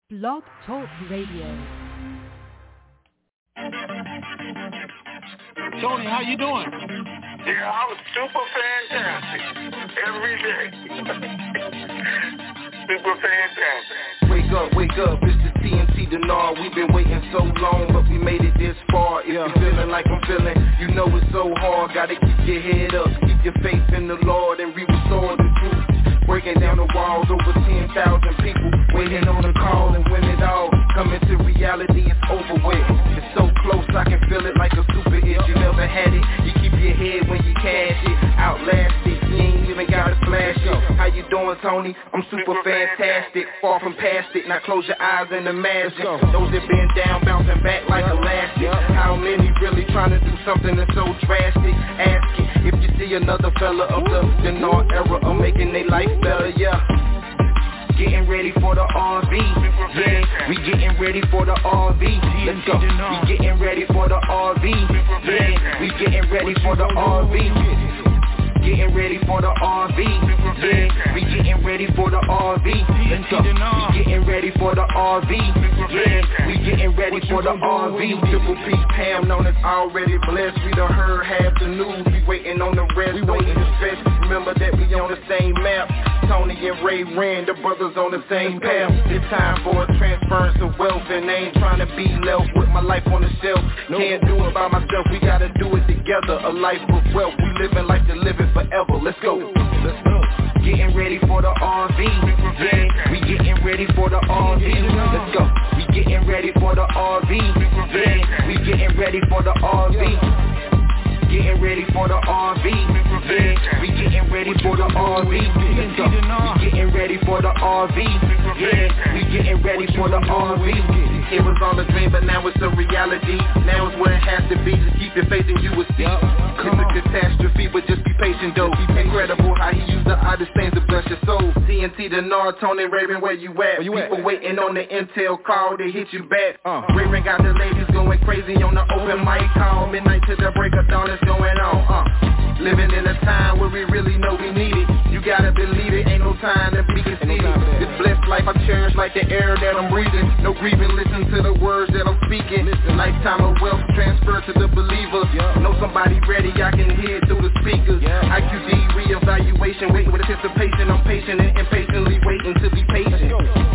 Blog Talk Radio. Tony, how you doing? Yeah, I was super fantastic every day. Super fantastic. Wake up, it's the TNT Denard. We've been waiting so long, but we made it this far. If you're feeling like I'm feeling, you know it's so hard. Gotta keep your head up, keep your faith in the Lord, and we restore the truth. Breaking down the walls, over 10,000 people waiting on a call, and when it all come into reality, it's over with. It's so close, I can feel it like a super hit. You never had it, you keep your head when you cash it. Outlast it, you ain't even gotta flash it. How you doing, Tony? I'm super fantastic, far from past it. Now close your eyes and imagine those that been down, bouncing back like elastic. How many really trying to do something that's so drastic? Ask it if you see another fella of the Denard era of making their life better, yeah. Getting ready for the RV, yeah. We getting ready for the RV. Let's go. We getting ready for the RV, yeah. We getting ready for the RV. Getting ready for the RV, yeah. We getting ready for the RV. Let's go. We getting ready for the RV, yeah. We getting ready for the RV. Triple P Pam known as already blessed. We done heard half the news. We waiting on the rest. We waiting to stress. Remember that we on the same map. Tony and Ray Rand, the brothers on the same path. It's time for a transference of wealth, and I ain't trying to be left with my life on the shelf. Can't do it by myself, we gotta do it together. A life of wealth, we living life to live it forever. Let's go. Let's go. Getting ready for the RV, yeah. We getting ready for the RV. Let's go. We getting ready for the RV, yeah. We getting ready for the RV. Getting ready for the RV, yeah. We getting ready for the RV. Let's go. We getting ready for the RV, yeah. We getting ready for the RV. It was all a dream, but now it's a reality. Now it's where it has to be. Just keep your faith and you will see. It's a catastrophe, but just be patient though. Incredible how he used the oddest things to bless your soul. TNT Denard, Tony Raven, where you at? People waiting on the intel call to hit you back. Raven got the ladies going crazy on the open mic call. Midnight to the break of dawn, it's going on. Living in a time where we really know we need it. You gotta believe it, ain't no time to be conceited. This blessed life I cherish like the air that I'm breathing. No grieving, listen to the words that I'm speaking. Lifetime of wealth transfer to the believer. Know somebody ready, I can hear it through the speakers. IQD reevaluation, waiting with anticipation. I'm patient and impatiently waiting to be patient.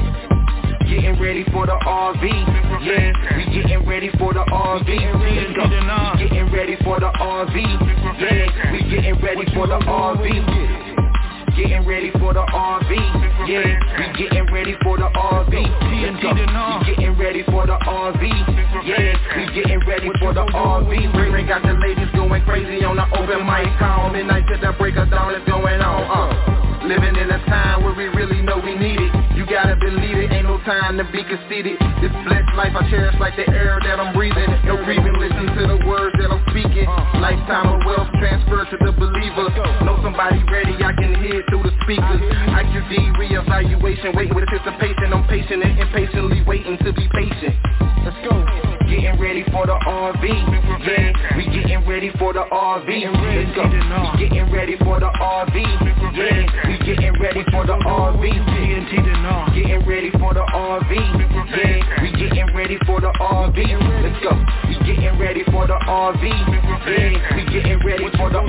Getting ready for the RV, yeah. We getting ready for the RV. Let's go. We getting ready for the RV, yeah. We getting ready for the RV. Getting ready for the RV, yeah. We getting ready for the RV. Let's go. We getting ready for the RV, yeah. We getting ready for the RV. Ray got the ladies going crazy on the open mic call. Midnight to the break of dawn, it's going on. Living in a time where we really know we need it. You gotta believe it, ain't no time to be conceited. This blessed life I cherish like the air that I'm breathing. No grieving, listen to the words that I'm speaking. Lifetime of wealth transfer to the believer. Know somebody ready, I can hear it through the speakers. IQD reevaluation, waiting with anticipation. I'm patient and impatiently waiting to be patient. Let's go. Getting ready for the RV, yeah. We getting ready for the RV. Let's go. We getting ready for the RV, yeah. We getting ready for the RV. Getting ready for the RV, yeah. We getting ready for the RV. Let's go. We getting ready for the RV, yeah. We getting ready for the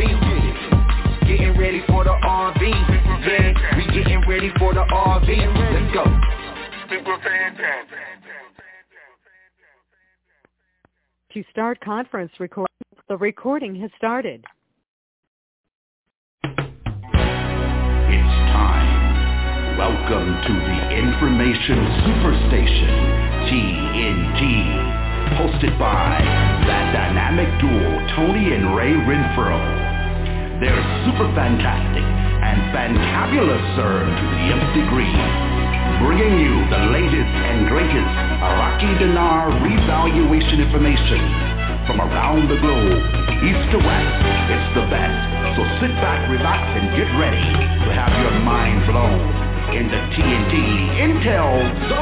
RV. Getting ready for the RV, yeah. We getting ready for the RV. Let's go. Super fantastic. To start conference recording, the recording has started. It's time. Welcome to the Information Superstation, TNT, hosted by that dynamic duo, Tony and Ray Renfro. They're super fantastic and fantabulous, sir, to the nth degree, bringing you the latest and greatest Iraqi dinar revaluation information from around the globe, east to west. It's the best. So sit back, relax, and get ready to have your mind blown in the TNT Intel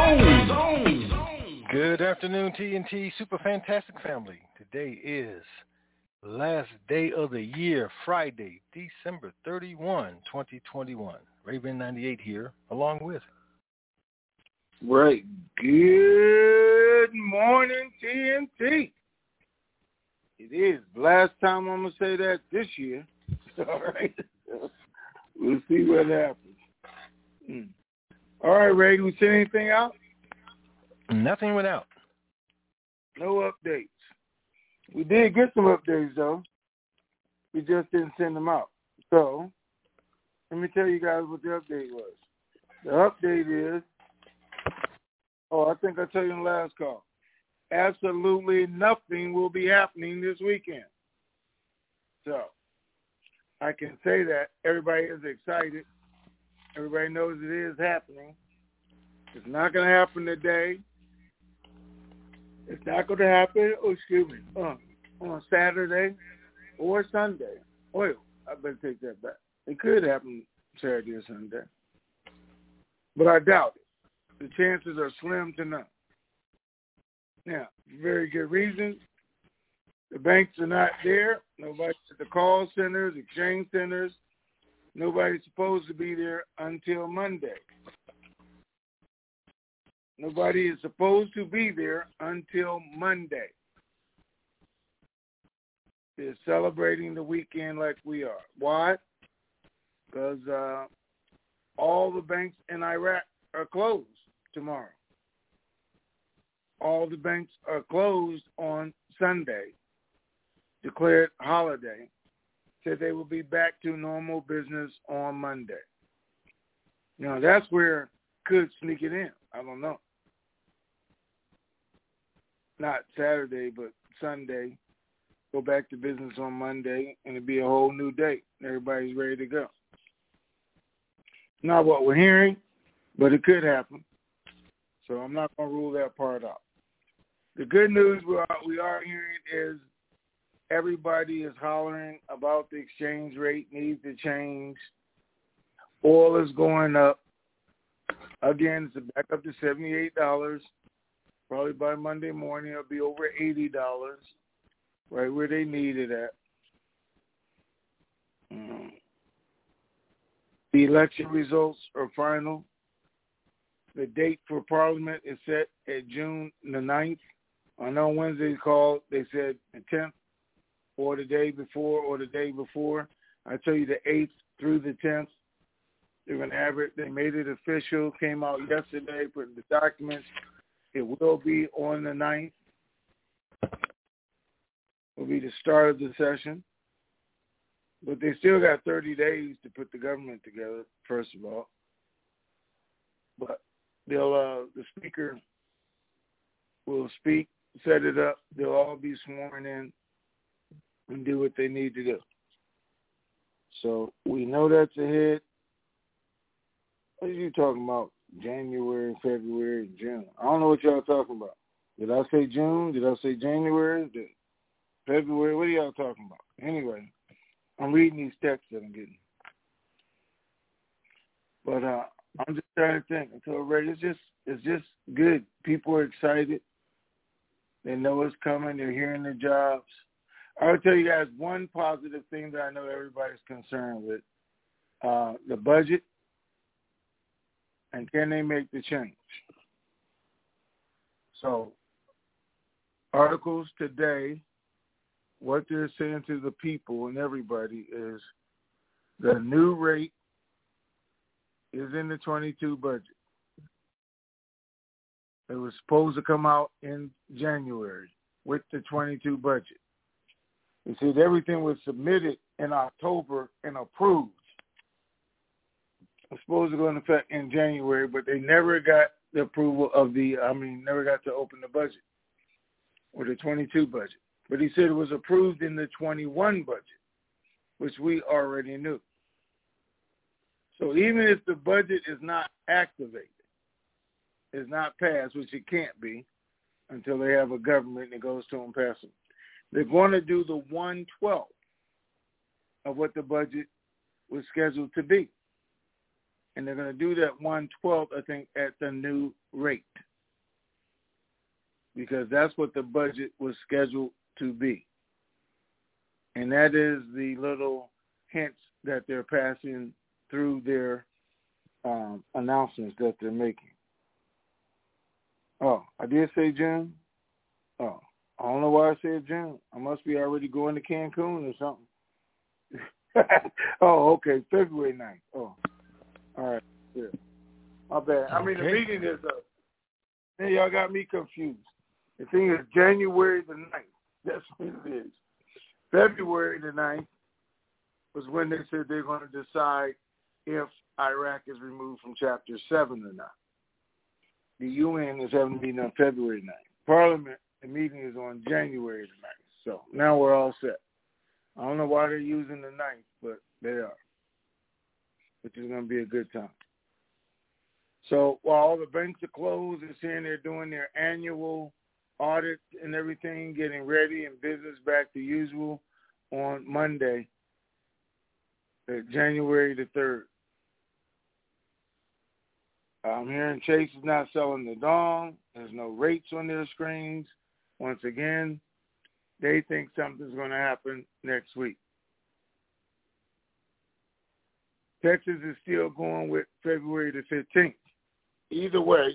Zone. Good afternoon, TNT Super Fantastic family. Today is last day of the year, Friday, December 31, 2021. Raven 98 here, along with Right. Good morning, TNT. It is. Last time I'm going to say that this year. All right. We'll see what happens. All right, Ray, we send anything out? Nothing went out. No updates. We did get some updates, though. We just didn't send them out. So, let me tell you guys what the update was. The update is, I think I told you in the last call, absolutely nothing will be happening this weekend. So, I can say that everybody is excited. Everybody knows it is happening. It's not going to happen today. It's not going to happen, on Saturday or Sunday. Well, I better take that back. It could happen Saturday or Sunday. But I doubt it. The chances are slim to none. Now, very good reason. The banks are not there. Nobody's at the call centers, exchange centers. Nobody's supposed to be there until Monday. Nobody is supposed to be there until Monday. They're celebrating the weekend like we are. Why? Because all the banks in Iraq are closed tomorrow. All the banks are closed on Sunday, declared holiday. Said they will be back to normal business on Monday. Now, that's where could sneak it in. I don't know. Not Saturday, but Sunday. Go back to business on Monday, and it'll be a whole new day. Everybody's ready to go. Not what we're hearing, but it could happen. So I'm not going to rule that part out. The good news we are hearing is everybody is hollering about the exchange rate needs to change. Oil is going up. Again, it's back up to $78. Probably by Monday morning, it'll be over $80, right where they need it at. The election results are final. The date for Parliament is set at June the 9th. I know Wednesday's call, they said the 10th or the day before. I tell you the 8th through the 10th. They're going to have it. They made it official, came out yesterday, put in the documents. It will be on the 9th. It will be the start of the session. But they still got 30 days to put the government together, first of all. But the speaker will speak, set it up. They'll all be sworn in and do what they need to do. So we know that's ahead. What are you talking about? January, February, June. I don't know what y'all talking about. Did I say June? Did I say January? February? What are y'all talking about? Anyway, I'm reading these texts that I'm getting. But I'm just trying to think. I told Ray, it's just good. People are excited. They know it's coming. They're hearing the jobs. I'll tell you guys one positive thing that I know everybody's concerned with. The budget. And can they make the change? So, articles today, what they're saying to the people and everybody is the new rate is in the 22 budget. It was supposed to come out in January with the 22 budget. They said everything was submitted in October and approved. It's supposed to go into effect in January, but they never got the approval of never got to open the budget or the 22 budget. But he said it was approved in the 21 budget, which we already knew. So even if the budget is not activated, is not passed, which it can't be until they have a government that goes to them and pass them, they're going to do the 1/12 of what the budget was scheduled to be. And they're going to do that 1/12, I think, at the new rate. Because that's what the budget was scheduled to be. And that is the little hints that they're passing through their announcements that they're making. Oh, I did say June? Oh, I don't know why I said June. I must be already going to Cancun or something. Oh, okay, February 9th. Oh, all right. Yeah. My bad. Okay. I mean, the meeting is up. Hey, y'all got me confused. The thing is January the 9th. That's what it is. February the 9th was when they said they're going to decide if Iraq is removed from Chapter 7 or not. The UN is having a meeting on February 9th. Parliament, the meeting is on January the 9th. So now we're all set. I don't know why they're using the 9th, but they are, which is going to be a good time. So while all the banks are closed, they're saying they're doing their annual audit and everything, getting ready and business back to usual on Monday, January the 3rd. I'm hearing Chase is not selling the dong. There's no rates on their screens. Once again, they think something's going to happen next week. Texas is still going with February the 15th. Either way,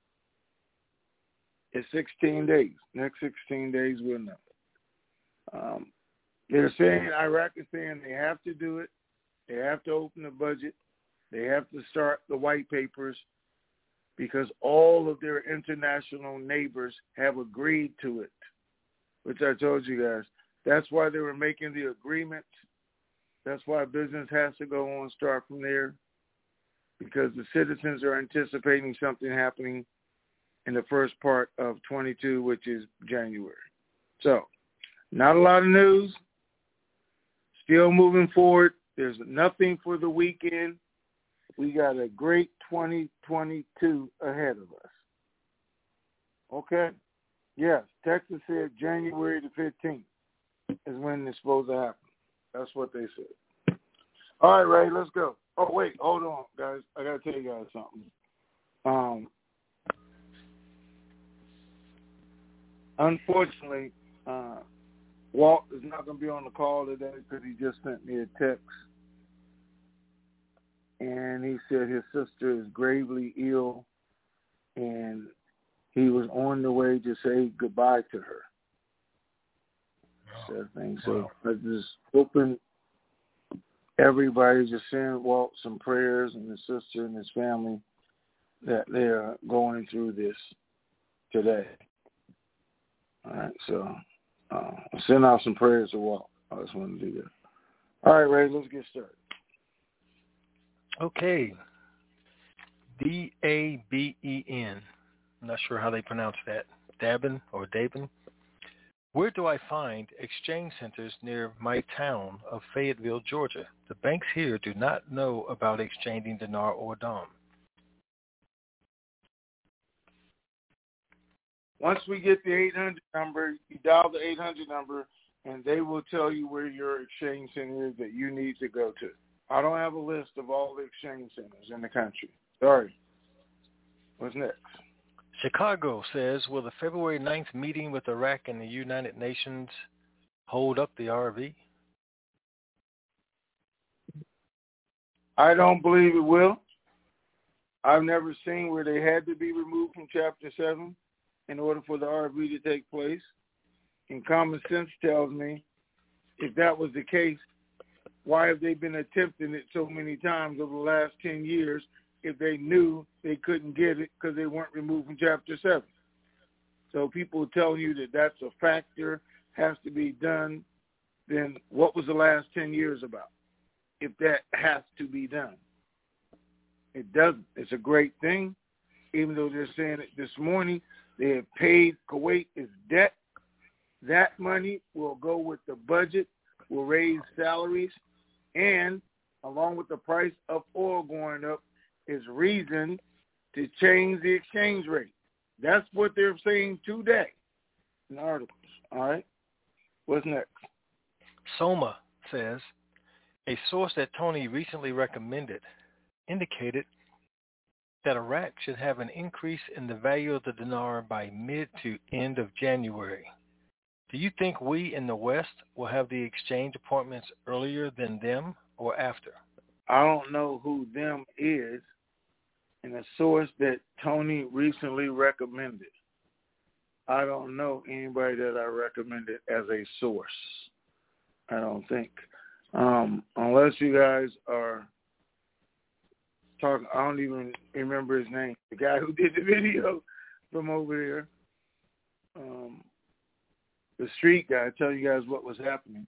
it's 16 days. Next 16 days, we'll know. They're saying, Iraq is saying they have to do it. They have to open the budget. They have to start the white papers because all of their international neighbors have agreed to it, which I told you guys. That's why they were making the agreement. That's why business has to go on, start from there, because the citizens are anticipating something happening in the first part of 22, which is January. So, not a lot of news. Still moving forward. There's nothing for the weekend. We got a great 2022 ahead of us. Okay? Yes, Texas said January the 15th is when it's supposed to happen. That's what they said. All right, Ray, let's go. Oh, wait, hold on, guys. I got to tell you guys something. Unfortunately, Walt is not going to be on the call today because he just sent me a text. And he said his sister is gravely ill, and he was on the way to say goodbye to her. So I just hoping everybody just send Walt some prayers and his sister and his family that they are going through this today. All right, so send out some prayers to Walt. I just want to do that. All right, Ray, let's get started. Okay. D-A-B-E-N. I'm not sure how they pronounce that. Dabin or Dabin. Where do I find exchange centers near my town of Fayetteville, Georgia? The banks here do not know about exchanging dinar or dong. Once we get the 800 number, you dial the 800 number, and they will tell you where your exchange center is that you need to go to. I don't have a list of all the exchange centers in the country. Sorry. What's next? Chicago says, will the February 9th meeting with Iraq and the United Nations hold up the RV? I don't believe it will. I've never seen where they had to be removed from Chapter 7 in order for the RV to take place. And common sense tells me if that was the case, why have they been attempting it so many times over the last 10 years if they knew they couldn't get it because they weren't removed from Chapter 7? So people telling you that that's a factor, has to be done, then what was the last 10 years about if that has to be done? It doesn't. It's a great thing, even though they're saying it this morning. They have paid Kuwait its debt. That money will go with the budget, will raise salaries, and along with the price of oil going up, is reason to change the exchange rate. That's what they're saying today in the articles. All right? What's next? Soma says, a source that Tony recently recommended indicated that Iraq should have an increase in the value of the dinar by mid to end of January. Do you think we in the West will have the exchange appointments earlier than them or after? I don't know who them is, and a source that Tony recently recommended. I don't know anybody that I recommended as a source. I don't think. Unless you guys are talking, I don't even remember his name. The guy who did the video from over there. The street guy, tell you guys what was happening.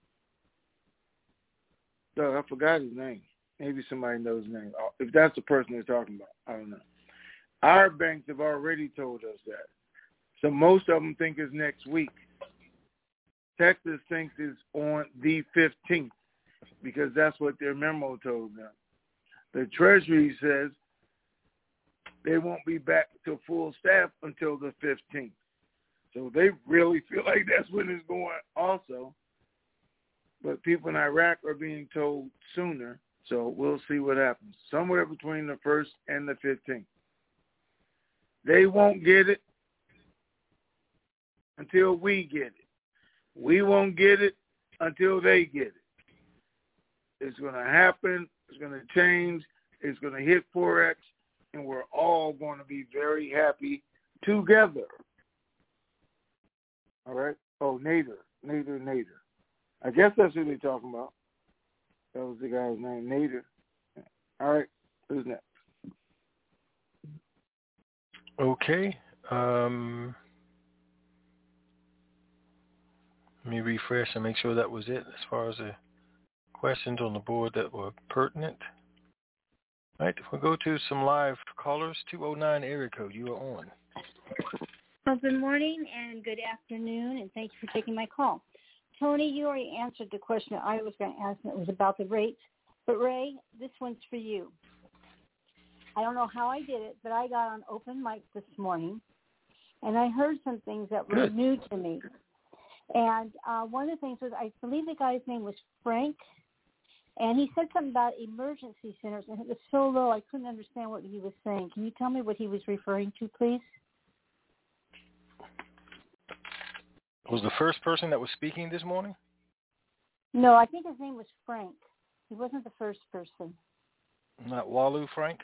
No, I forgot his name. Maybe somebody knows his name. If that's the person they're talking about, I don't know. Our banks have already told us that. So most of them think it's next week. Texas thinks it's on the 15th because that's what their memo told them. The Treasury says they won't be back to full staff until the 15th. So they really feel like that's when it's going also. But people in Iraq are being told sooner, so we'll see what happens. Somewhere between the 1st and the 15th. They won't get it until we get it. We won't get it until they get it. It's going to happen. It's going to change. It's going to hit Forex, and we're all going to be very happy together. All right? Oh, Nader. I guess that's who they're talking about. That was the guy's name, Nader. All right. Who's next? Okay. Let me refresh and make sure that was it as far as the questions on the board that were pertinent. All right. We'll go to some live callers. 209 area code. You are on. Well, good morning and good afternoon, and thank you for taking my call. Tony, you already answered the question I was going to ask, and it was about the rates. But, Ray, this one's for you. I don't know how I did it, but I got on open mic this morning, and I heard some things that were new to me. And one of the things was, I believe the guy's name was Frank, and he said something about emergency centers, and it was so low I couldn't understand what he was saying. Can you tell me what he was referring to, please? Was the first person that was speaking this morning? No, I think his name was Frank. He wasn't the first person. Not Walu Frank?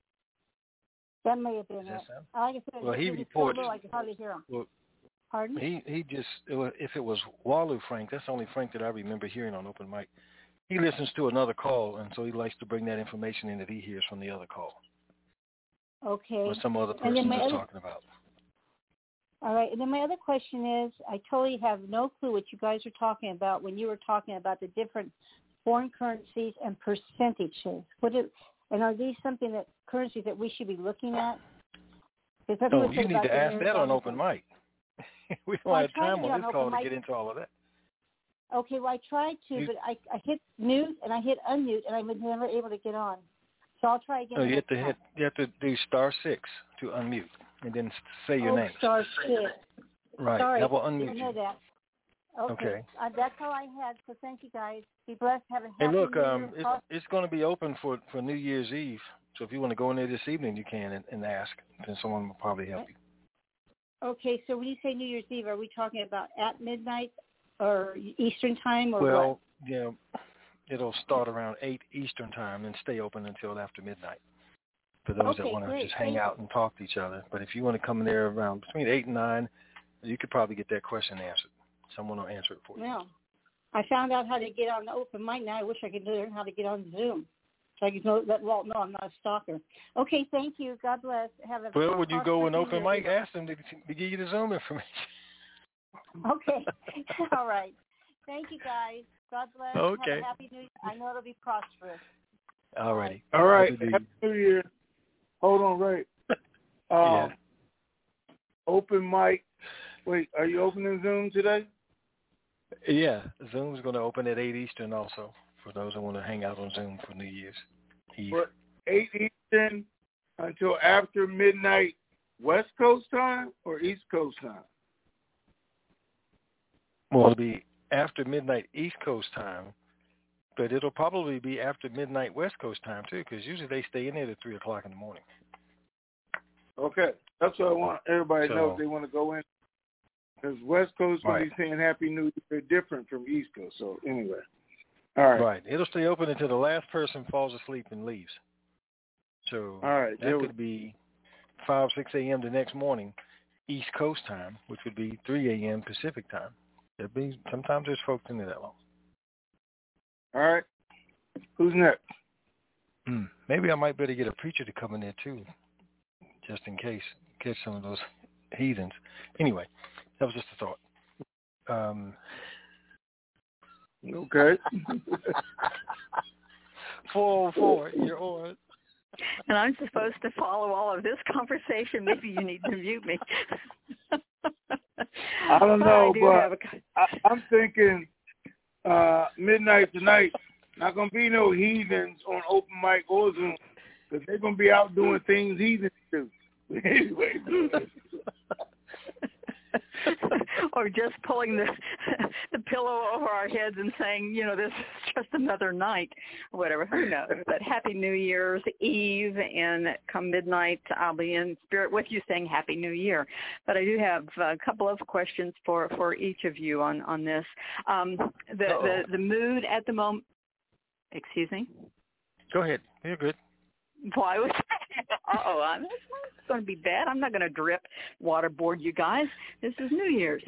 That may have been it. Like I said, well, he was reports. so low I could hardly hear him. Well, pardon? He just, if it was Walu Frank, that's the only Frank that I remember hearing on open mic. He listens to another call, and so he likes to bring that information in that he hears from the other call. Okay. Or some other person is talking about. All right. And then my other question is, I totally have no clue what you guys are talking about when you were talking about the different foreign currencies and percentages. And are these something that currencies that we should be looking at? No, you need to ask that on open mic. We don't have time on this call to get into all of that. Okay, well, I tried to, but I hit mute and I hit unmute, and I was never able to get on. So I'll try again. No, you have to do *6 to unmute, and then say your name. *6. Right. Sorry, that will unmute I know you. that. Okay. That's all I had. So thank you, guys. Be blessed. Have a happy Hey, look, New Year. it's going to be open for New Year's Eve. So if you want to go in there this evening, you can and ask, and someone will probably help you. Okay, so when you say New Year's Eve, are we talking about at midnight or Eastern time or what? Well, yeah, it'll start around 8 Eastern time and stay open until after midnight for those that want to just hang out and talk to each other. But if you want to come in there around between 8 and 9, you could probably get that question answered. Someone will answer it for you. Yeah. I found out how to get on the open mic now. I wish I could learn how to get on Zoom. So I can let Walt know I'm not a stalker. Okay, thank you. God bless. Have a well, would you go in open mic, ask them to give you the Zoom information? Okay. All right. Thank you, guys. God bless. Okay. Have a happy New Year. I know it'll be prosperous. All righty. All right. Happy New Year. Hold on, right. Yeah. Open mic. Wait, are you opening Zoom today? Yeah. Zoom's going to open at 8 Eastern also for those that want to hang out on Zoom for New Year's Eve. 8 Eastern until after midnight West Coast time or East Coast time? Well, it'll be after midnight East Coast time, but it'll probably be after midnight West Coast time, too, because usually they stay in there at 3 o'clock in the morning. Okay. That's what I want everybody to know if they want to go in. Because West Coast will be saying Happy New Year different from East Coast. So, anyway. All right. Right. It'll stay open until the last person falls asleep and leaves. So all right, that could be 5, 6 a.m. the next morning, East Coast time, which would be 3 a.m. Pacific time. Sometimes there's folks in there that long. All right. Who's next? Maybe I might better get a preacher to come in there too, just in case, catch some of those heathens. Anyway, that was just a thought. Okay. 404, you're on. And I'm supposed to follow all of this conversation. Maybe you need to mute me. I don't know, but I'm thinking midnight tonight, not going to be no heathens on open mic or Zoom, because they're going to be out doing things heathens do. Anyway. Or just pulling the pillow over our heads and saying, this is just another night, or whatever. Who knows? But Happy New Year's Eve, and come midnight, I'll be in spirit with you saying Happy New Year. But I do have a couple of questions for each of you on this. The mood at the moment. Excuse me. Go ahead. You're good. Why was? It's going to be bad. I'm not going to drip waterboard you guys. This is New Year's.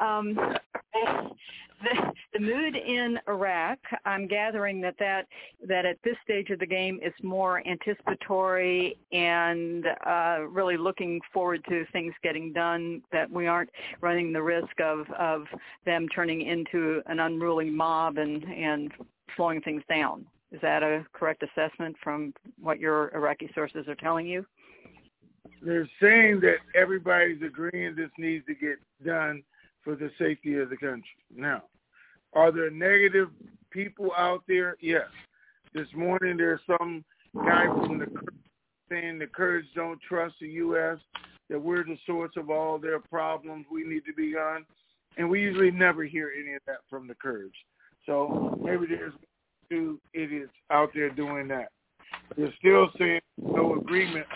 The mood in Iraq, I'm gathering that at this stage of the game is more anticipatory and really looking forward to things getting done, that we aren't running the risk of them turning into an unruly mob and slowing things down. Is that a correct assessment from what your Iraqi sources are telling you? They're saying that everybody's agreeing this needs to get done for the safety of the country. Now, are there negative people out there? Yes. This morning there's some guy from the Kurds saying the Kurds don't trust the U.S., that we're the source of all their problems, we need to be gone. And we usually never hear any of that from the Kurds. So maybe there's two idiots out there doing that. They're still saying no agreement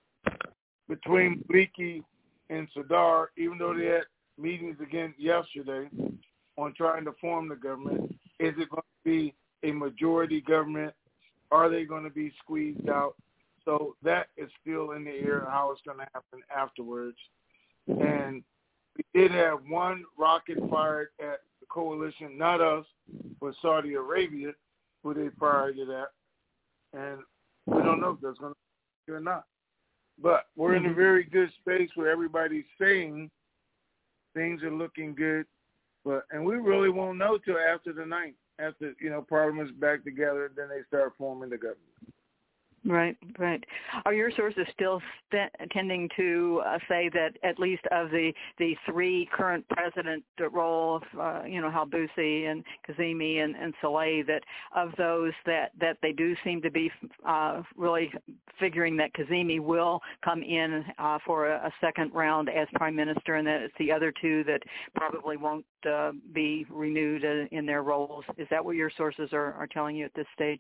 between Maliki and Sadr, even though they had meetings again yesterday on trying to form the government. Is it going to be a majority government? Are they going to be squeezed out? So that is still in the air, how it's going to happen afterwards. And we did have one rocket fired at the coalition, not us, but Saudi Arabia, who they fired it at. And we don't know if that's going to be or not. But we're in a very good space where everybody's saying things are looking good. And we really won't know till after the 9th, after, Parliament's back together, then they start forming the government. Right. Are your sources still tending to say that at least of the three current president roles, Halbusi and Kazemi and Saleh, that of those that they do seem to be really figuring that Kazemi will come in for a second round as prime minister, and that it's the other two that probably won't be renewed in their roles? Is that what your sources are telling you at this stage?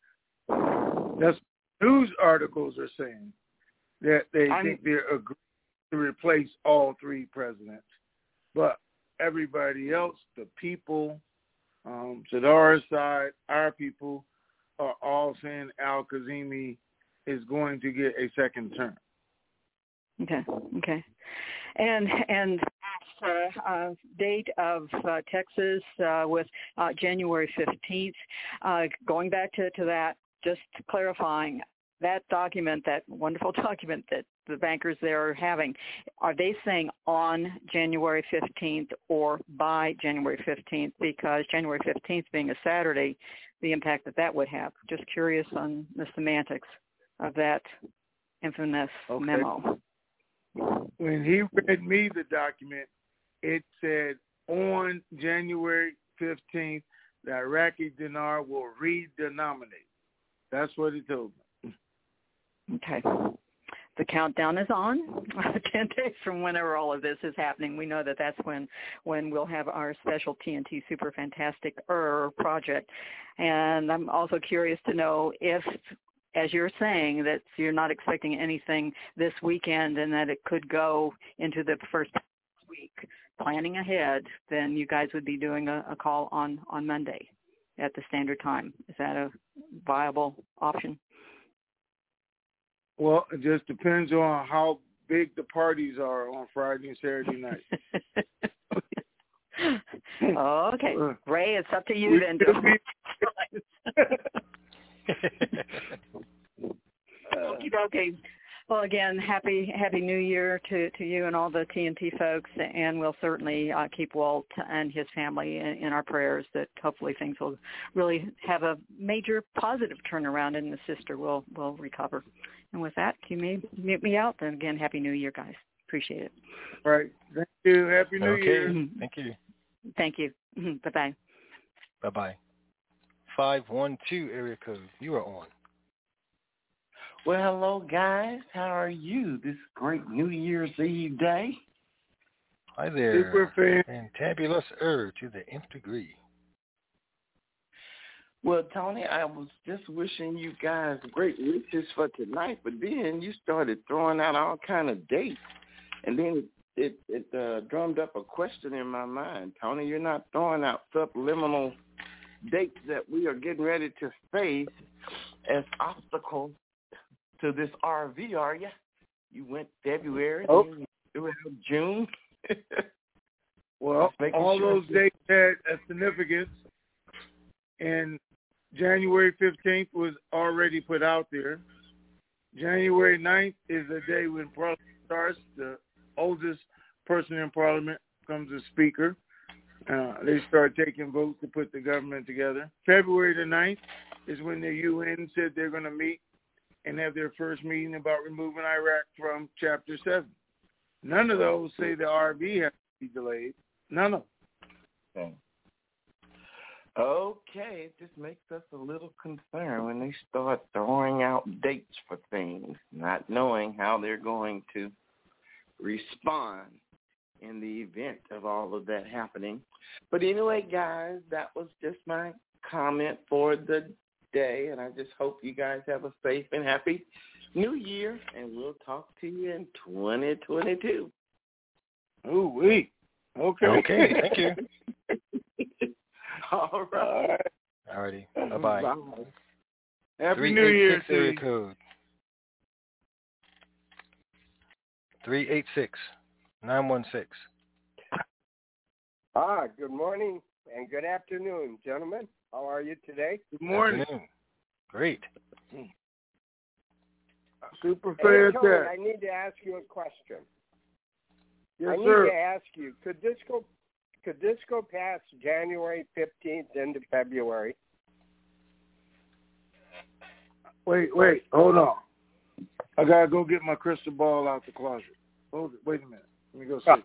That's news articles are saying that they think they're agreeing to replace all three presidents. But everybody else, the people, Sadr's side, our people, are all saying Al-Kazemi is going to get a second term. Okay. And date of Texas with January 15th. Going back to that, just clarifying, that document, that wonderful document that the bankers there are having, are they saying on January 15th or by January 15th? Because January 15th being a Saturday, the impact that would have. Just curious on the semantics of that infamous memo. When he read me the document, it said on January 15th, the Iraqi dinar will redenominate. That's what he told me. Okay. The countdown is on. 10 days from whenever all of this is happening. We know that that's when we'll have our special TNT Super Fantastic project. And I'm also curious to know if, as you're saying, that you're not expecting anything this weekend and that it could go into the first week, planning ahead, then you guys would be doing a call on Monday at the standard time. Is that a viable option? Well, it just depends on how big the parties are on Friday and Saturday night. Okay. Ray, it's up to you then. Okay. Well, again, happy New Year to you and all the TNT folks, and we'll certainly keep Walt and his family in our prayers that hopefully things will really have a major positive turnaround and the sister will recover. And with that, you may mute me out. And again, Happy New Year, guys. Appreciate it. All right. Thank you. Happy New Year. Thank you. Thank you. Bye-bye. Bye-bye. 512 area code. You are on. Well, hello, guys. How are you this great New Year's Eve day? Hi there. Super fantabulous to the nth degree. Well, Tony, I was just wishing you guys great wishes for tonight, but then you started throwing out all kind of dates, and then it drummed up a question in my mind. Tony, you're not throwing out subliminal dates that we are getting ready to face as obstacles to this RV, are you? You went February, you went June. Well, all those dates had a significance, and January 15th was already put out there. January 9th is the day when Parliament starts. The oldest person in Parliament becomes a speaker. They start taking votes to put the government together. February the 9th is when the UN said they're going to meet and have their first meeting about removing Iraq from Chapter 7. None of those say the RV has to be delayed. None of them. Okay, it just makes us a little concerned when they start throwing out dates for things, not knowing how they're going to respond in the event of all of that happening. But anyway, guys, that was just my comment for the day, and I just hope you guys have a safe and happy New Year, and we'll talk to you in 2022. Oh, wait. Okay, thank you. All right. All righty. Bye-bye. Bye. Happy New Year to area you. code. 386-916. Good morning and good afternoon, gentlemen. How are you today? Good morning. Afternoon. Great. Super Hey, fantastic. Tony, I need to ask you a question. Yes, I need sir. to ask you, could this go past January 15th into February? Wait, hold on. I got to go get my crystal ball out the closet. Hold it. Wait a minute. Let me go see.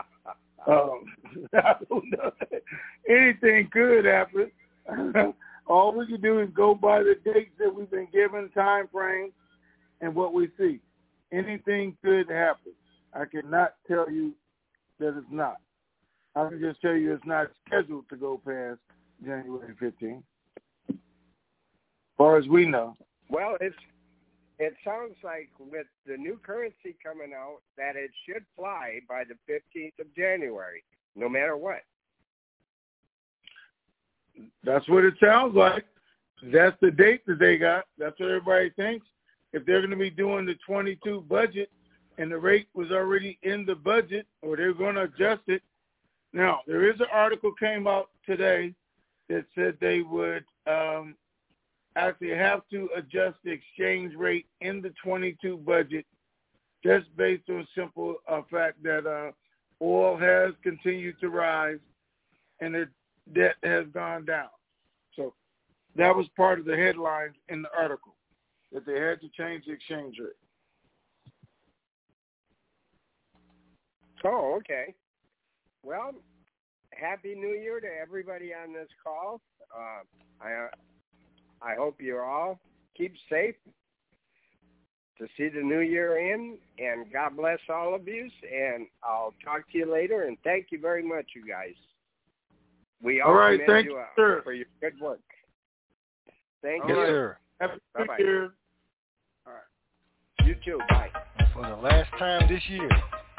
I don't know. Anything could happen. All we can do is go by the dates that we've been given, time frames, and what we see. Anything could happen. I cannot tell you that it's not. I can just tell you it's not scheduled to go past January 15th, as far as we know. Well, it sounds like with the new currency coming out that it should fly by the 15th of January, no matter what. That's what it sounds like. That's the date that they got. That's what everybody thinks. If they're going to be doing the 22 budget and the rate was already in the budget, or they're going to adjust it. Now, there is an article came out today that said they would actually have to adjust the exchange rate in the 22 budget just based on simple fact that oil has continued to rise and the debt has gone down. So that was part of the headlines in the article, that they had to change the exchange rate. Oh, okay. Well, Happy New Year to everybody on this call. I hope you all keep safe to see the new year in, and God bless all of you, and I'll talk to you later, and thank you very much, you guys. We all right, commend thank you you, sir. for your good work. Thank Yes, you. sir. Happy New Bye-bye. Year. All right. You too. Bye. For the last time this year.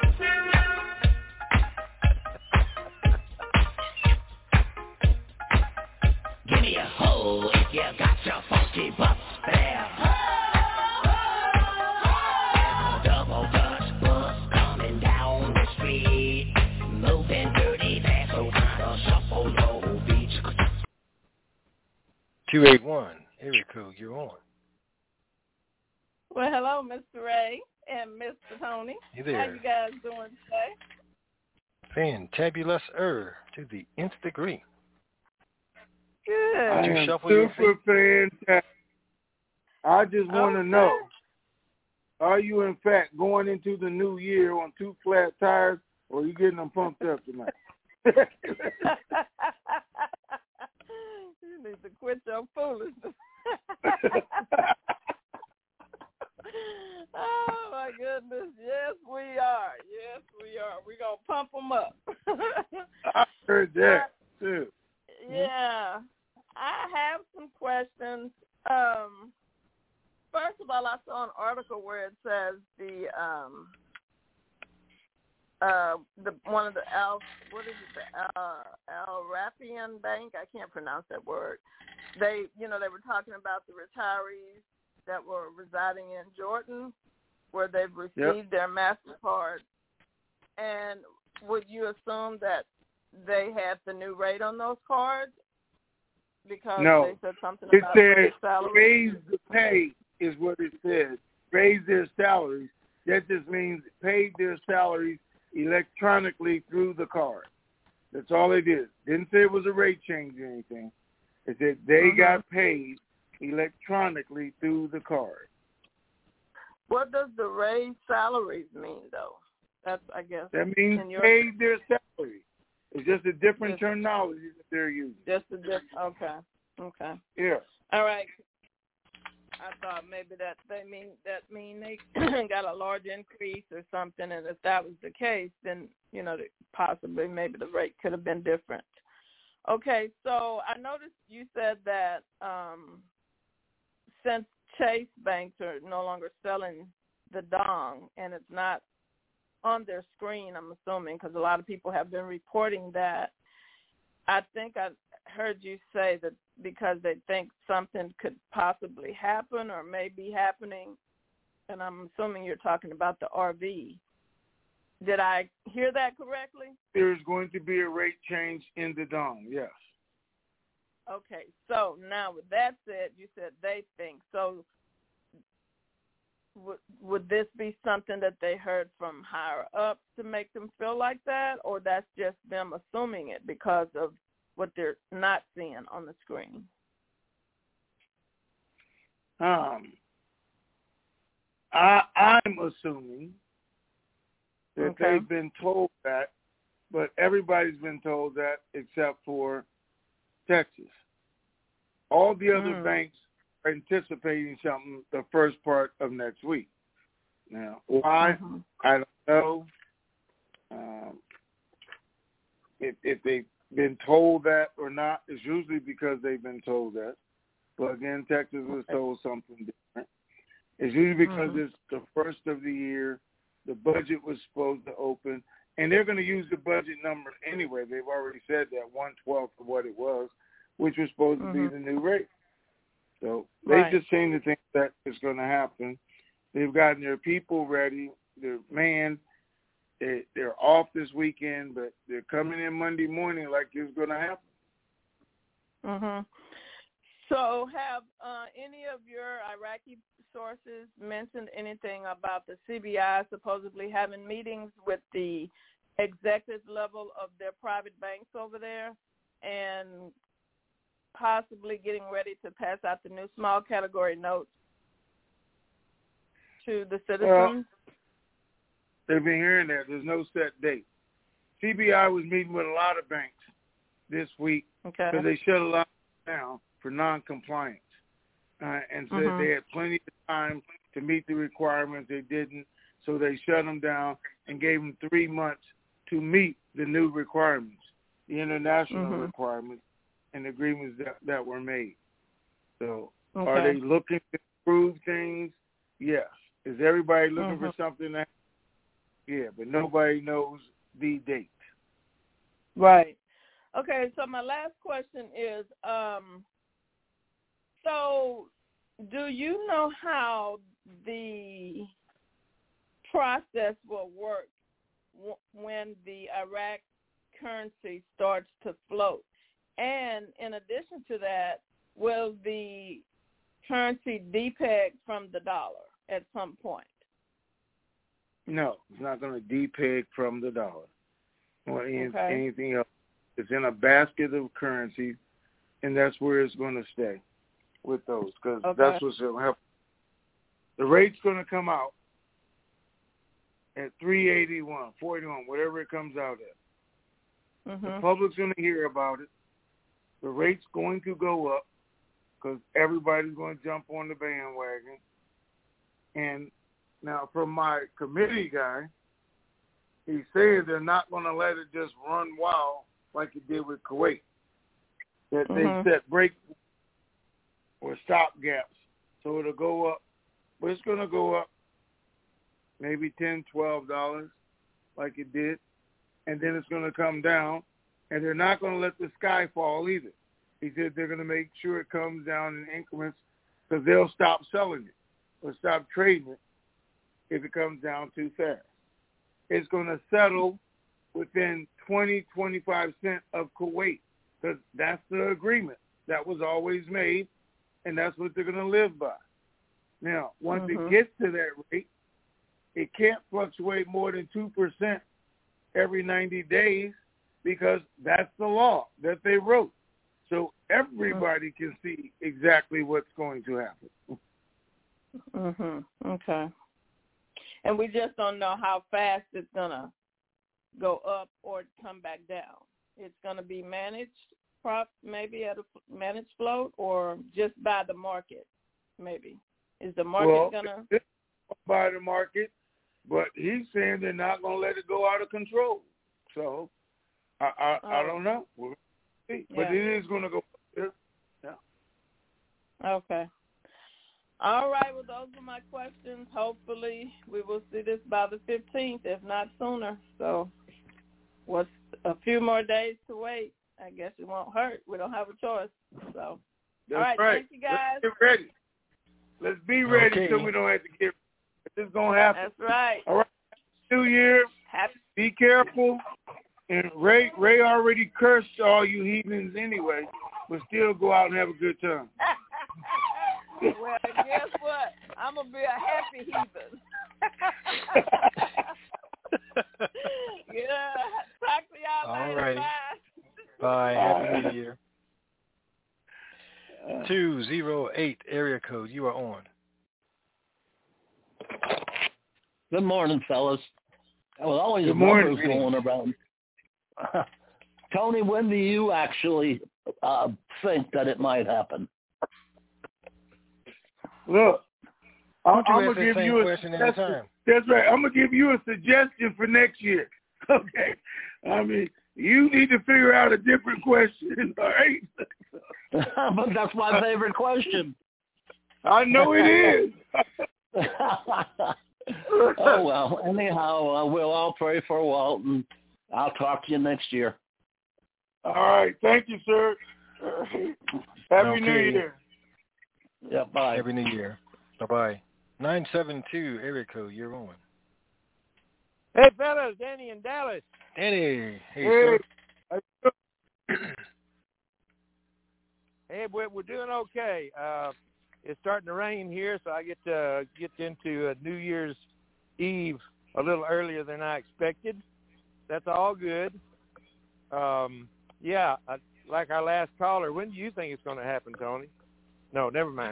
Give me a hoe if you got your funky butt there. 281. Area code, you're on. Well, hello, Mr. Ray and Mr. Tony. Hey there. How you guys doing today? Fantabulous to the nth degree. Good. I am super fantastic. I just want to know, are you in fact going into the new year on 2 flat tires, or are you getting them pumped up tonight? You need to quit your foolishness. Oh, my goodness. Yes, we are. Yes, we are. We're going to pump them up. I heard that, too. Yeah. I have some questions. First of all, I saw an article where it says the Al Rafian Bank, I can't pronounce that word. They were talking about the retirees that were residing in Jordan, where they've received their MasterCard. And would you assume that they had the new rate on those cards? Because they said something about their salary. Raise the pay is what it said. Raise their salaries. That just means paid their salaries electronically through the card. That's all they did. Didn't say it was a rate change or anything. It said they got paid electronically through the card. What does the raised salaries mean, though? That's, I guess. That means paid their salary. It's just a different terminology that they're using. Just a different. Okay. Yeah. All right. I thought maybe that mean they got a large increase or something, and if that was the case, then possibly maybe the rate could have been different. Okay, so I noticed you said that since Chase banks are no longer selling the dong, and it's not on their screen, I'm assuming, because a lot of people have been reporting that. I think I heard you say that because they think something could possibly happen or may be happening, and I'm assuming you're talking about the RV. Did I hear that correctly? There's going to be a rate change in the dong, yes. Okay, so now with that said, you said they think. So would this be something that they heard from higher up to make them feel like that, or that's just them assuming it because of what they're not seeing on the screen? I'm assuming that they've been told that, but everybody's been told that except for Texas. All the other banks are anticipating something the first part of next week. Now, why? I don't know. If they've been told that or not, it's usually because they've been told that. But again, Texas was told something different. It's usually because it's the first of the year, the budget was supposed to open, and they're going to use the budget number anyway. They've already said that 1/12 of what it was, which was supposed to be the new rate. So they just seem to think that it's going to happen. They've gotten their people ready. They're they're off this weekend, but they're coming in Monday morning like it's going to happen. So have any of your Iraqi sources mentioned anything about the CBI supposedly having meetings with the executive level of their private banks over there and possibly getting ready to pass out the new small category notes to the citizens? They've been hearing that. There's no set date. CBI was meeting with a lot of banks this week because they shut a lot down for non-compliance and said they had plenty of time to meet the requirements. They didn't, so they shut them down and gave them 3 months to meet the new requirements, the international requirements and agreements that were made. So are they looking to improve things? Yes. Is everybody looking for something that? Yeah, but nobody knows the date. Right. Okay, so my last question is, so do you know how the process will work when the Iraq currency starts to float? And in addition to that, will the currency depeg from the dollar at some point? No, it's not going to depeg from the dollar or anything else. It's in a basket of currencies, and that's where it's going to stay with those, because that's what's going to happen. The rate's going to come out at 381, 41, whatever it comes out at. Mm-hmm. The public's going to hear about it. The rate's going to go up because everybody's going to jump on the bandwagon. And now from my committee guy, he's saying they're not going to let it just run wild like it did with Kuwait. That they set break or stop gaps. So it'll go up. But it's going to go up maybe $10, $12 like it did. And then it's going to come down. And they're not going to let the sky fall either. He said they're going to make sure it comes down in increments because they'll stop selling it or stop trading it if it comes down too fast. It's going to settle within 20, 25 cents of Kuwait because that's the agreement that was always made, and that's what they're going to live by. Now, once it gets to that rate, it can't fluctuate more than 2% every 90 days because that's the law that they wrote. So everybody can see exactly what's going to happen. Okay. And we just don't know how fast it's going to go up or come back down. It's going to be managed, maybe at a managed float, or just by the market, maybe. Is the market going to? By the market, but he's saying they're not going to let it go out of control. So I don't know. We'll see. But it is going to go up. Yeah. Okay. All right. Well, those are my questions. Hopefully we will see this by the 15th, if not sooner. So what's a few more days to wait? I guess it won't hurt. We don't have a choice. So, that's all right. Right. Thank you, guys. Let's get ready. Let's be ready so we don't have to get ready. This is going to happen. That's right. All right. New Year. Be careful. And Ray already cursed all you heathens anyway, but still go out and have a good time. Well, guess what? I'm going to be a happy heathen. Yeah. Talk to y'all later. All right. Bye. Happy New Year. 208 area code. You are on. Good morning, fellas. Well, always good morning. Numbers going around. Tony, when do you actually think that it might happen? Look, I'm going to give you a suggestion. That's right. I'm going to give you a suggestion for next year. Okay. I mean, you need to figure out a different question, all right? But that's my favorite question. I know it is. Oh, well, anyhow, we'll all pray for Walt, and I'll talk to you next year. All right. Thank you, sir. Happy New Year. Yeah, bye. Happy New Year. Bye-bye. 972 area code. You're on. Hey, fellas. Danny in Dallas. Danny. Hey, sir. Hey, we're doing okay. It's starting to rain here, so I get to get into New Year's Eve a little earlier than I expected. That's all good. Like our last caller, when do you think it's going to happen, Tony? No, never mind.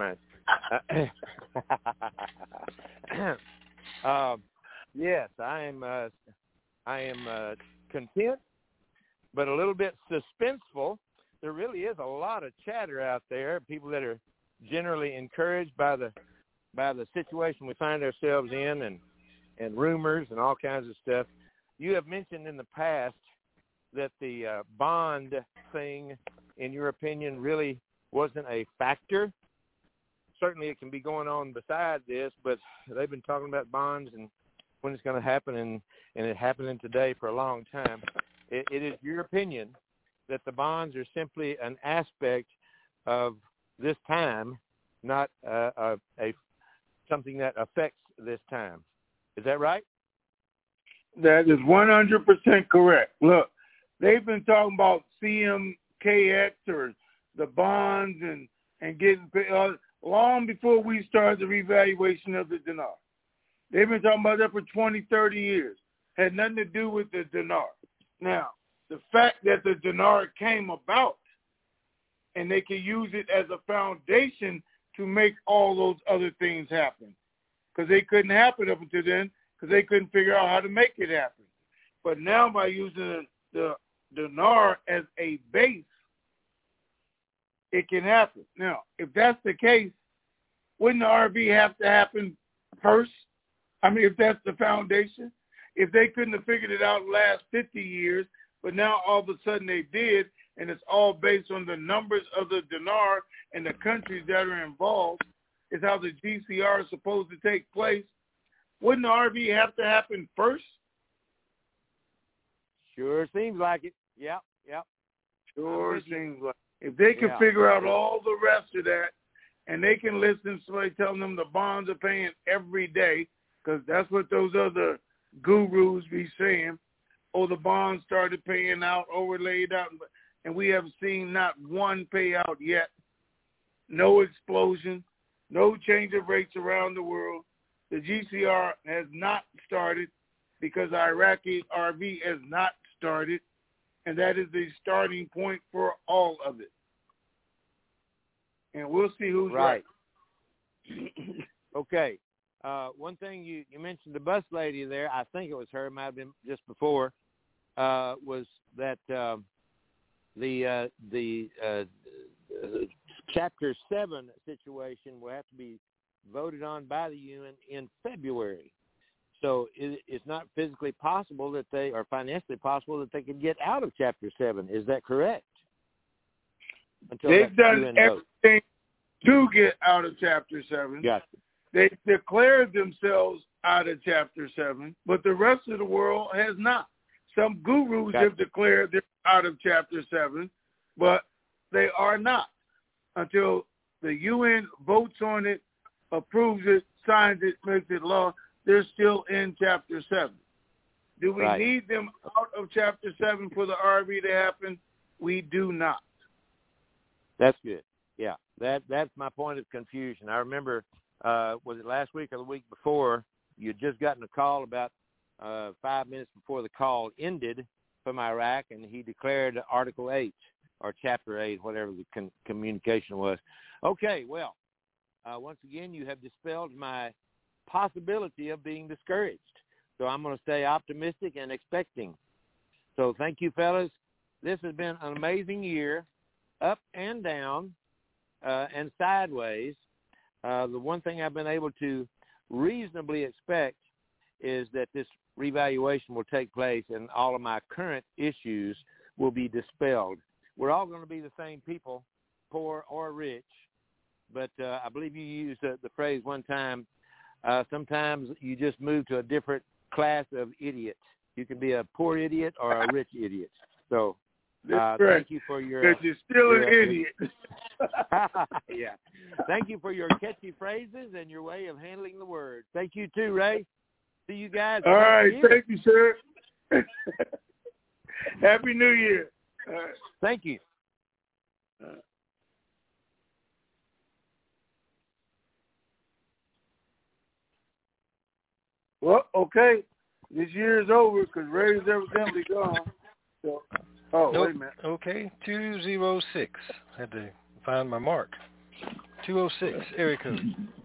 Yes, I am content, but a little bit suspenseful. There really is a lot of chatter out there, people that are generally encouraged by the situation we find ourselves in, and rumors and all kinds of stuff. You have mentioned in the past that the bond thing, in your opinion, really wasn't a factor. Certainly it can be going on beside this, but they've been talking about bonds and when it's going to happen, and it happening today for a long time. It is your opinion that the bonds are simply an aspect of this time, not something that affects this time. Is that right? That is 100% correct. Look, they've been talking about CMKX or the bonds and getting long before we started the revaluation of the dinar. They've been talking about that for 20, 30 years. Had nothing to do with the dinar. Now, the fact that the dinar came about and they can use it as a foundation to make all those other things happen, because they couldn't happen up until then because they couldn't figure out how to make it happen. But now by using the dinar as a base, it can happen. Now, if that's the case, wouldn't the RV have to happen first? I mean, if that's the foundation, if they couldn't have figured it out the last 50 years, but now all of a sudden they did, and it's all based on the numbers of the dinar and the countries that are involved, is how the GCR is supposed to take place, wouldn't the RV have to happen first? Sure seems like it. Yep. Sure seems like it. If they can figure out all the rest of that, and they can listen to somebody telling them the bonds are paying every day, because that's what those other gurus be saying. Oh, the bonds started paying out, overlaid out, and we haven't seen not one payout yet. No explosion, no change of rates around the world. The GCR has not started because Iraqi RV has not started, and that is the starting point for all of it. And we'll see who's right. Okay. One thing you mentioned the bus lady there, I think it was her, it might have been just before, was that the Chapter 7 situation will have to be voted on by the UN in February. So it's not physically possible that they, or financially possible that they could get out of Chapter 7. Is that correct? They've done everything to get out of Chapter 7. Gotcha. They declared themselves out of Chapter 7, but the rest of the world has not. Some gurus have declared they're out of Chapter 7, but they are not until the UN votes on it, approves it, signs it, makes it law. They're still in Chapter 7. Do we need them out of Chapter 7 for the RV to happen? We do not. That's good. Yeah, that's my point of confusion. I remember, was it last week or the week before, you'd just gotten a call about 5 minutes before the call ended from Iraq, and he declared Article 8 or Chapter 8, whatever the communication was. Okay, well, once again, you have dispelled my possibility of being discouraged. So I'm going to stay optimistic and expecting. So thank you, fellas. This has been an amazing year, up and down and sideways. The one thing I've been able to reasonably expect is that this revaluation will take place and all of my current issues will be dispelled. We're all going to be the same people, poor or rich, but I believe you used the phrase one time, sometimes you just move to a different class of idiot. You can be a poor idiot or a rich idiot. So thank you for your... Because you're still an idiot. Yeah. Thank you for your catchy phrases and your way of handling the word. Thank you too, Ray. See you guys. All right. Thank you, sir. Happy New Year. All right. Thank you. Well, okay. This year is over because Ray's evidently gone. So, nope. Wait a minute. Okay, 206. Had to find my mark. 206, area code.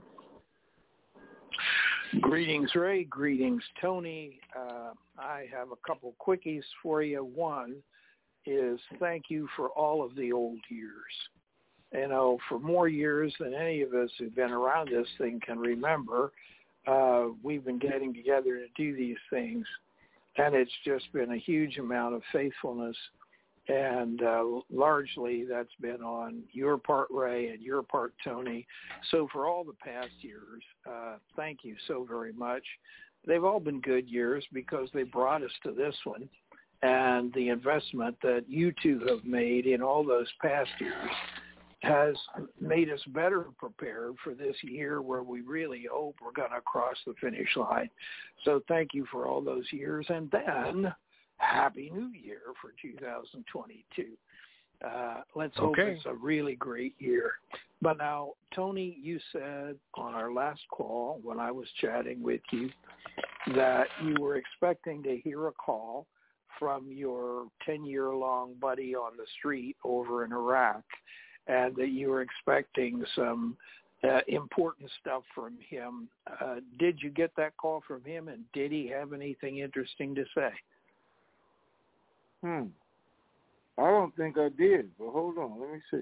Greetings, Ray. Greetings, Tony. I have a couple quickies for you. One is thank you for all of the old years. You know, for more years than any of us who've been around this thing can remember, we've been getting together to do these things, and it's just been a huge amount of faithfulness, and largely that's been on your part, Ray, and your part, Tony. So for all the past years, thank you so very much. They've all been good years because they brought us to this one, and the investment that you two have made in all those past years has made us better prepared for this year where we really hope we're going to cross the finish line. So thank you for all those years. And then Happy New Year for 2022. Let's hope it's a really great year. But now, Tony, you said on our last call when I was chatting with you that you were expecting to hear a call from your 10-year-long buddy on the street over in Iraq, and that you were expecting some important stuff from him. Did you get that call from him, and did he have anything interesting to say? I don't think I did, but hold on. Let me see.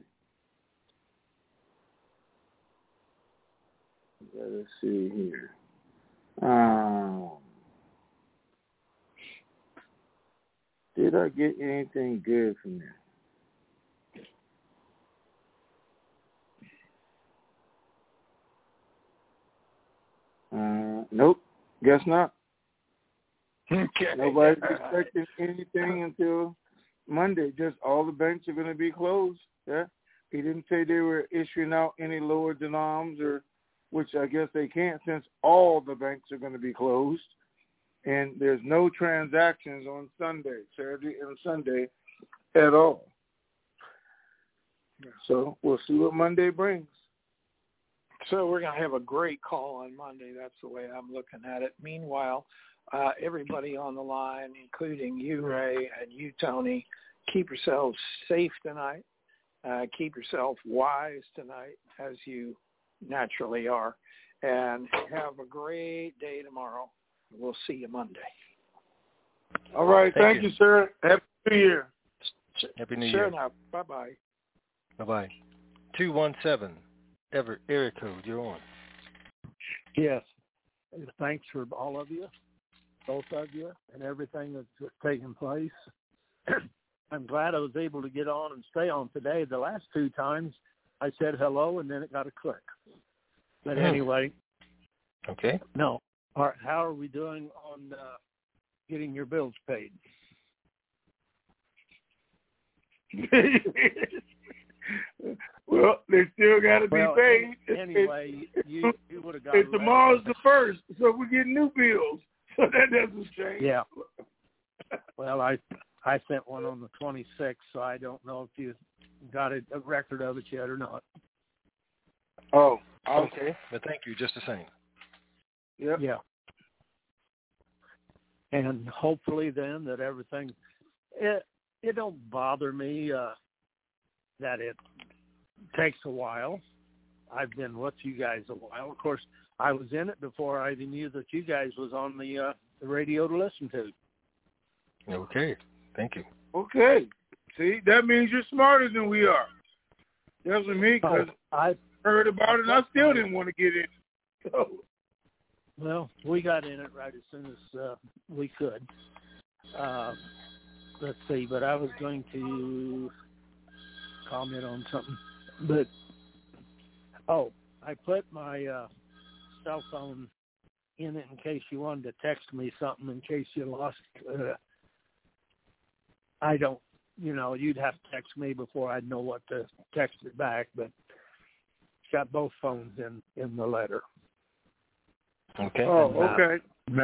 Let's see here. Did I get anything good from there? Nope. Guess not. Okay. Nobody's expecting anything until Monday. Just all the banks are going to be closed. Yeah. He didn't say they were issuing out any lower denoms, or which I guess they can't since all the banks are going to be closed. And there's no transactions on Sunday, Saturday and Sunday at all. So we'll see what Monday brings. So we're going to have a great call on Monday. That's the way I'm looking at it. Meanwhile, everybody on the line, including you, Ray, and you, Tony, keep yourselves safe tonight. Keep yourself wise tonight, as you naturally are. And have a great day tomorrow. We'll see you Monday. All right. Thank you, sir. Happy New Year. Happy New Year. Sure enough. Bye-bye. Bye-bye. 217, area code, you're on. Yes. Thanks for all of you, both of you, and everything that's taken place. I'm glad I was able to get on and stay on today. The last two times I said hello, and then it got a click. But anyway. Okay. No. All right, how are we doing on getting your bills paid? Well, they still got to be paid. Anyway, you would have got it. Tomorrow's the 1st, so we're getting new bills. So that doesn't change. Yeah. Well, I sent one on the 26th, so I don't know if you got a record of it yet or not. Oh, okay. But thank you, just the same. Yep. Yeah. And hopefully then that everything, it don't bother me that it takes a while. I've been with you guys a while. Of course, I was in it before I even knew that you guys was on the radio to listen to. Okay. Thank you. Okay. See, that means you're smarter than we are. That's what me, because I heard about it and I still didn't want to get in. So. Well, we got in it right as soon as we could. Let's see, but I was going to comment on something. But, I put my cell phone in it in case you wanted to text me something in case you lost. I don't, you'd have to text me before I'd know what to text it back, but it's got both phones in the letter. Okay. Okay.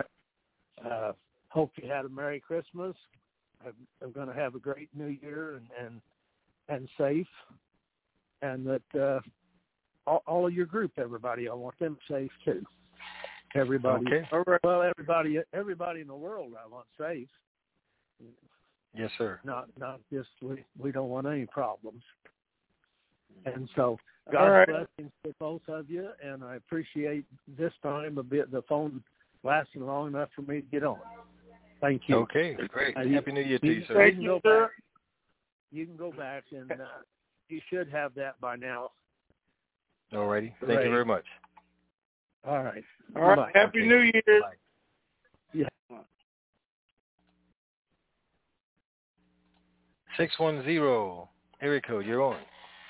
Hope you had a Merry Christmas. I'm going to have a great New Year and safe, and that all of your group, everybody, I want them safe too. Everybody. Okay. All right. Well, everybody in the world, I want safe. Yes, sir. Not just we don't want any problems. And so, God's blessings to both of you, and I appreciate this time a bit. The phone lasting long enough for me to get on. Thank you. Okay, great. Happy New Year to you, sir. Thank you, sir. You can go back, and you should have that by now. All righty. Thank you very much. All right. All right. Bye-bye. Happy New Year. Bye. Yeah. 610, area code, you're on.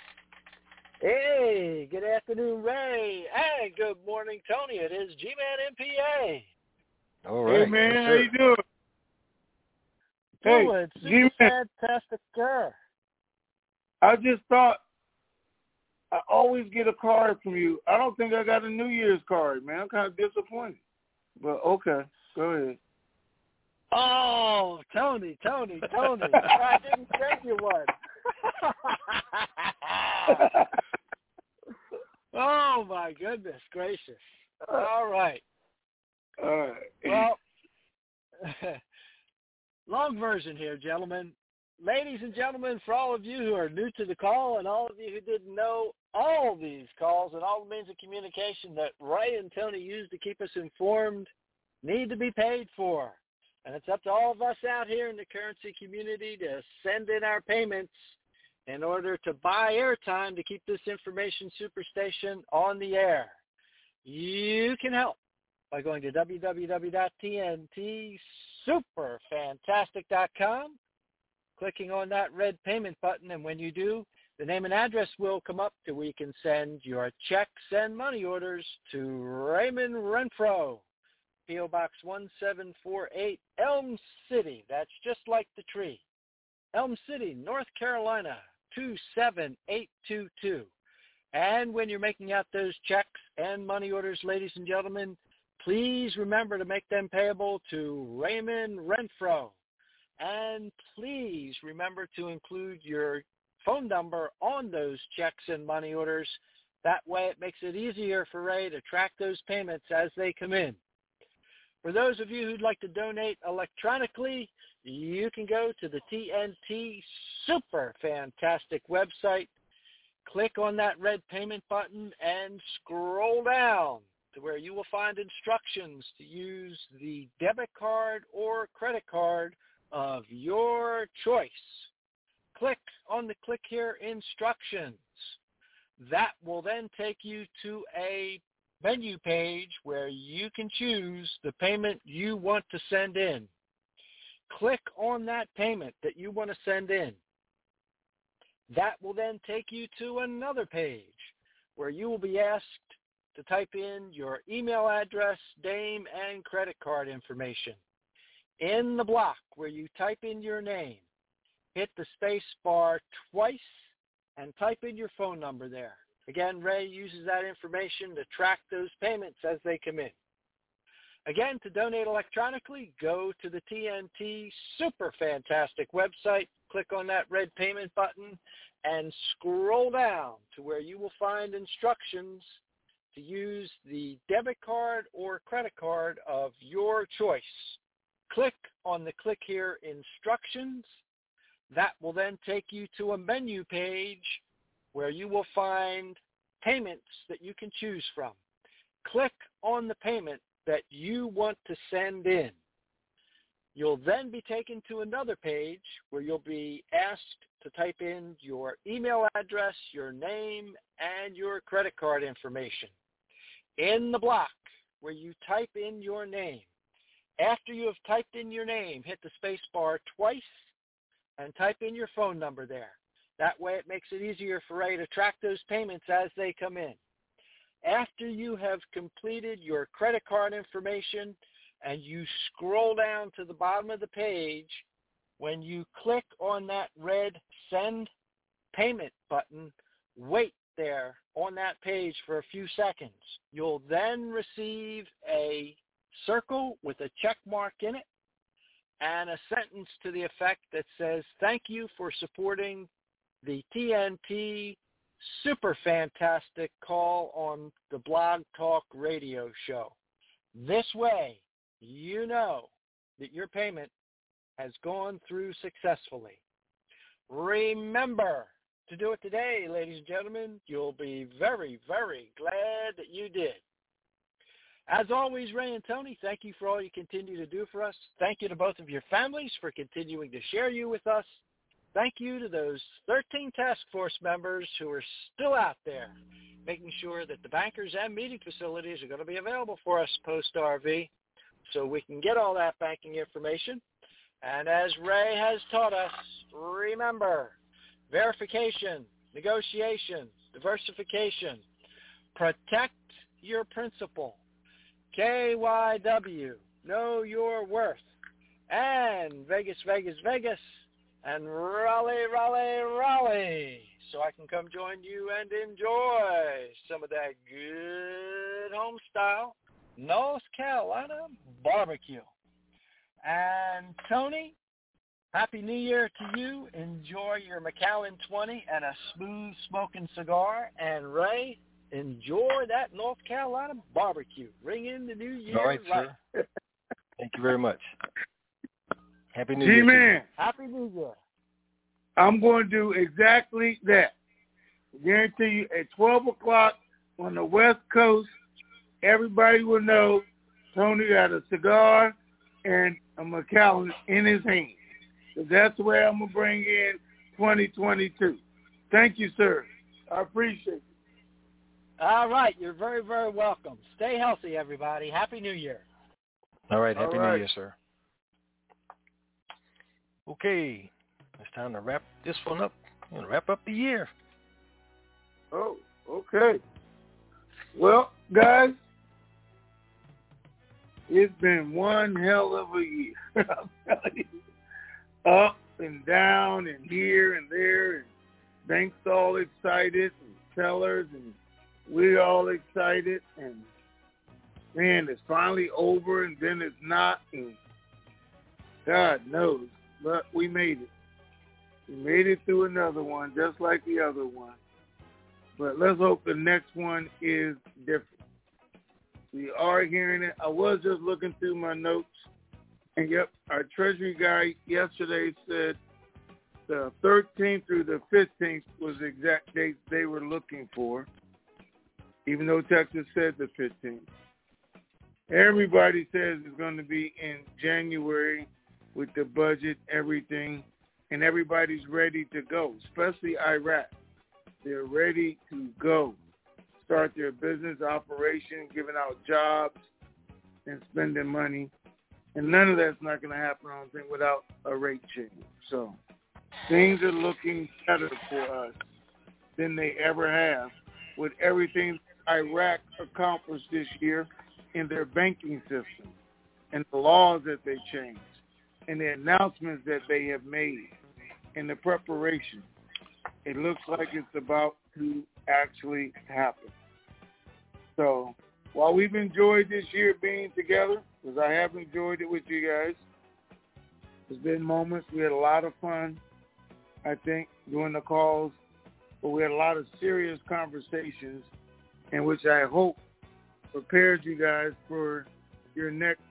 Hey, good afternoon, Ray. Hey, good morning, Tony. It is G-Man MPA. All right. Hey, man, yes, how you doing? Doing G-Man. fantastic, sir. I just thought I always get a card from you. I don't think I got a New Year's card, man. I'm kind of disappointed. But okay, go ahead. Oh, Tony. I didn't send you one. Oh, my goodness gracious. All right. Well, long version here, gentlemen. Ladies and gentlemen, for all of you who are new to the call and all of you who didn't know, all these calls and all the means of communication that Ray and Tony use to keep us informed need to be paid for. And it's up to all of us out here in the currency community to send in our payments in order to buy airtime to keep this information superstation on the air. You can help by going to www.tntsuperfantastic.com, clicking on that red payment button, and when you do, the name and address will come up to where you can send your checks and money orders to Raymond Renfro, P.O. Box 1748, Elm City. That's just like the tree. Elm City, North Carolina, 27822. And when you're making out those checks and money orders, ladies and gentlemen, please remember to make them payable to Raymond Renfro. And please remember to include your phone number on those checks and money orders. That way it makes it easier for Ray to track those payments as they come in. For those of you who'd like to donate electronically, you can go to the TNT Super Fantastic website, click on that red payment button, and scroll down to where you will find instructions to use the debit card or credit card of your choice. Click on the Click Here instructions. That will then take you to a menu page where you can choose the payment you want to send in. Click on that payment that you want to send in. That will then take you to another page where you will be asked to type in your email address, name, and credit card information. In the block where you type in your name, hit the space bar twice and type in your phone number there. Again, Ray uses that information to track those payments as they come in. Again, to donate electronically, go to the TNT Super Fantastic website, click on that red payment button, and scroll down to where you will find instructions to use the debit card or credit card of your choice. Click on the Click Here instructions. That will then take you to a menu page where you will find payments that you can choose from. Click on the payment that you want to send in. You'll then be taken to another page where you'll be asked to type in your email address, your name, and your credit card information. In the block where you type in your name, after you have typed in your name, hit the space bar twice and type in your phone number there. That way it makes it easier for Ray to track those payments as they come in. After you have completed your credit card information and you scroll down to the bottom of the page, when you click on that red Send Payment button, wait there on that page for a few seconds. You'll then receive a circle with a check mark in it and a sentence to the effect that says, "Thank you for supporting the TNT Super Fantastic call on the Blog Talk Radio show." This way, you know that your payment has gone through successfully. Remember to do it today, ladies and gentlemen. You'll be very, very glad that you did. As always, Ray and Tony, thank you for all you continue to do for us. Thank you to both of your families for continuing to share you with us. Thank you to those 13 task force members who are still out there, making sure that the bankers and meeting facilities are going to be available for us post-RV so we can get all that banking information. And as Ray has taught us, remember, verification, negotiation, diversification, protect your principal, KYW, know your worth, and Vegas, Vegas, Vegas, and Raleigh, Raleigh, Raleigh, so I can come join you and enjoy some of that good home-style North Carolina barbecue. And Tony, Happy New Year to you. Enjoy your Macallan 20 and a smooth smoking cigar. And Ray, enjoy that North Carolina barbecue. Ring in the New Year. All right, sir. Thank you very much. Happy New Year. G-Man. Happy New Year. I'm going to do exactly that. I guarantee you at 12 o'clock on the West Coast, everybody will know Tony got a cigar and a Macallan in his hand. So that's the way I'm going to bring in 2022. Thank you, sir. I appreciate it. All right. You're very, very welcome. Stay healthy, everybody. Happy New Year. All right. Happy New Year, sir. Okay. It's time to wrap this one up and wrap up the year. Oh, okay. Well, guys, it's been one hell of a year. I'm telling you. Up and down and here and there, and banks all excited and tellers, and we all excited, and man, it's finally over, and then it's not, and God knows, but we made it. We made it through another one, just like the other one. But let's hope the next one is different. We are hearing it. I was just looking through my notes, and yep, our Treasury guy yesterday said the 13th through the 15th was the exact date they were looking for, even though Texas said the 15th. Everybody says it's going to be in January with the budget, everything, and everybody's ready to go, especially Iraq. They're ready to go, start their business operation, giving out jobs and spending money. And none of that's not going to happen, I don't think, without a rate change. So things are looking better for us than they ever have with everything Iraq accomplished this year in their banking system and the laws that they changed and the announcements that they have made and the preparation. It looks like it's about to actually happen. So while we've enjoyed this year being together, because I have enjoyed it with you guys, there's been moments we had a lot of fun, I think, doing the calls, but we had a lot of serious conversations in which I hope prepared you guys for your next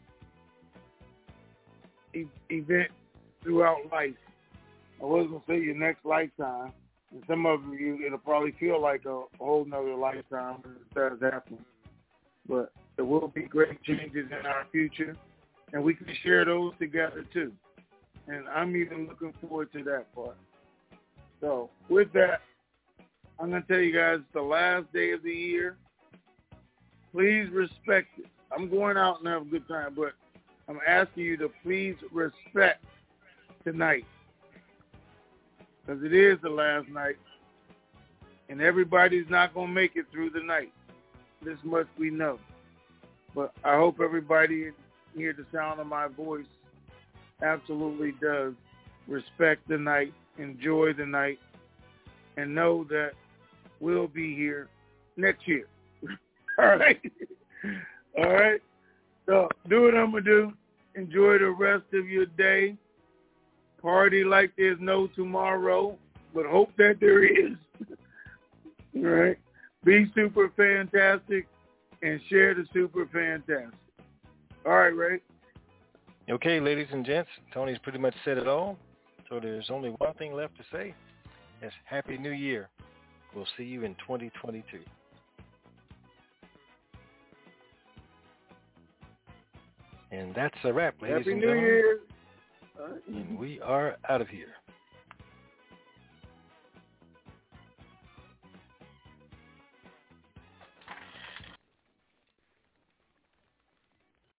event throughout life. I was going to say your next lifetime. And some of you, it'll probably feel like a whole nother lifetime when it does happen. But there will be great changes in our future, and we can share those together too. And I'm even looking forward to that part. So with that, I'm going to tell you guys it's the last day of the year. Please respect it. I'm going out and have a good time, but I'm asking you to please respect tonight, because it is the last night, and everybody's not going to make it through the night. This much we know. But I hope everybody hear the sound of my voice absolutely does respect the night, enjoy the night, and know that we'll be here next year. All right? All right? So do what I'm going to do. Enjoy the rest of your day. Party like there's no tomorrow, but hope that there is. All right? Be super fantastic and share the super fantastic. All right, Ray. Okay, ladies and gents, Tony's pretty much said it all. So there's only one thing left to say. It's Happy New Year. We'll see you in 2022. And that's a wrap, ladies and gentlemen. Happy New Year. And we are out of here.